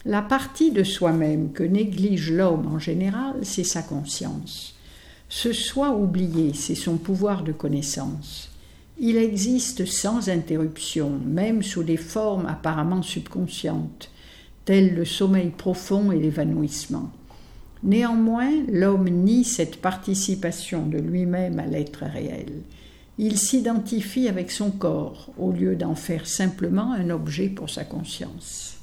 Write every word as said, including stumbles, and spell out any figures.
La partie de soi-même que néglige l'homme en général, c'est sa conscience. Ce soi oublié, c'est son pouvoir de connaissance. Il existe sans interruption, même sous des formes apparemment subconscientes, telles le sommeil profond et l'évanouissement. Néanmoins, l'homme nie cette participation de lui-même à l'être réel. Il s'identifie avec son corps, au lieu d'en faire simplement un objet pour sa conscience.